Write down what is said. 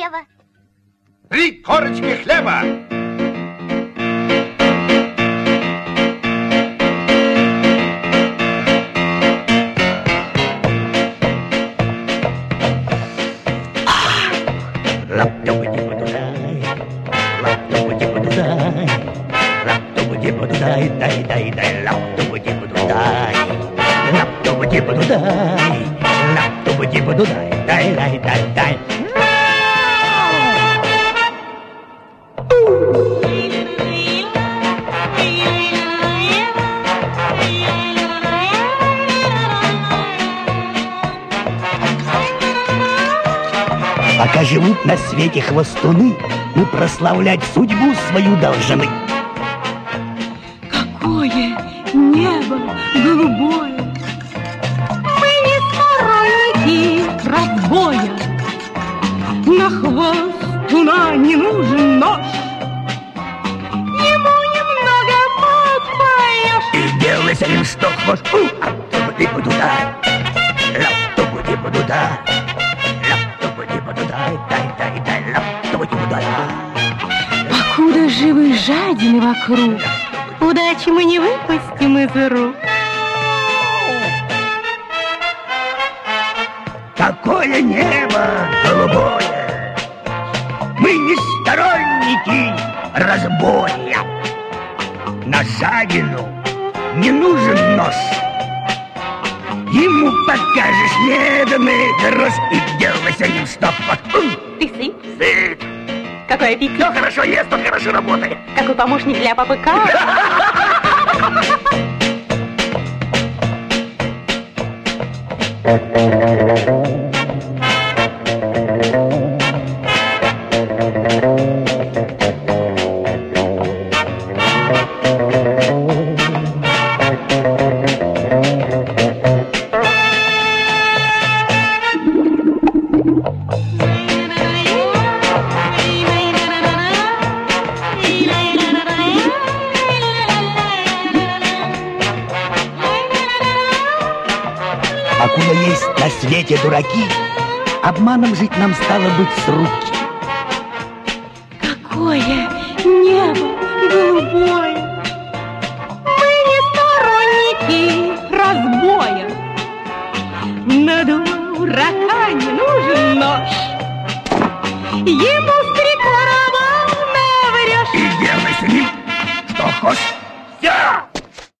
налево. 3 корочки хлеба. Пока живут на свете хвостуны, мы прославлять судьбу свою должны. Какое небо голубое! Мы не сторонники разбоя. На хвостуна не нужен нож. Ему немного подпоешь. И делай с ним что хвост. Лап-ту-бу-ди-бу-ду-дай. Лап-ту-бу-ди-бу-ду-дай. Покуда живы жадины вокруг, удачи мы не выпустим из рук. Какое небо голубое! Мы не сторонники разбоя. На жадину не нужен нож. Ему покажешь медный дрожь и делай с ним что хочешь. Ты сыт? Сыт. Какой аппетит? Кто хорошо ест, тот хорошо работает. Какой помощник для папы Карла? Покуда есть на свете дураки, обманом жить нам стало быть с руки. Какое